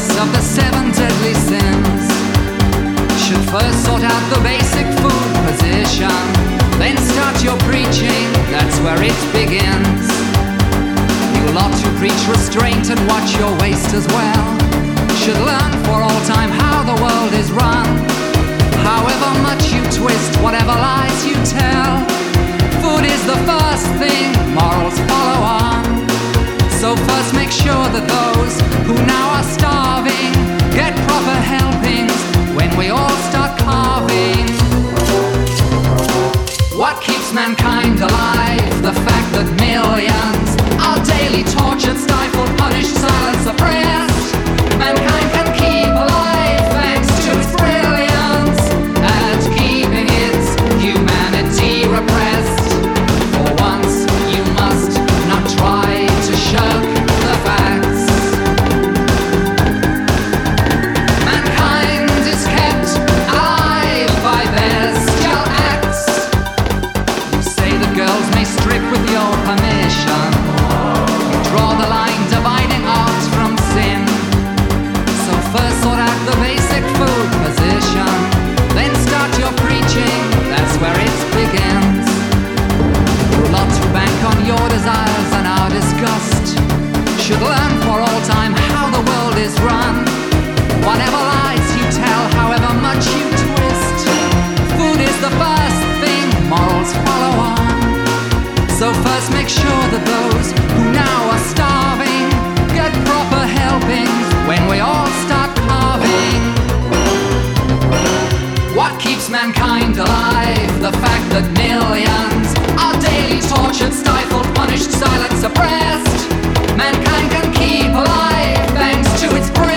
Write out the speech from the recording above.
forgiveness of the 7 deadly sins. Should first sort out the basic food position, then start your preaching, that's where it begins. You'll ought to preach restraint and watch your waist as well. Should learn for all time how the world is run. However much you twist, whatever lies you tell, food is the first thing, morals follow on. So first make sure that those who now are starving get proper helpings when we all start carving. What keeps mankind alive? The fact that millions are daily tortured, stifled, punished, silenced, suppressed. Mankind can keep alive thanks to its brilliance at keeping its humanity repressed. For once you must not try to shirk the facts. Mankind is kept alive by bestial acts. You say that girls may strip with your permission. You draw the line dividing art from sin. So first sort out the basic food position, then start your preaching, that's where it begins. You're not to bank on your desires and our disgust. Should learn for all time how the world is run. Whatever lies you tell, however much you twist, food is the first thing, morals follow on. So first make sure that those who now are starving get proper helpings when we all start carving. What keeps mankind alive? The fact that millions are daily tortured, stifled, punished, silenced, suppressed. Mankind can keep alive thanks to its brain.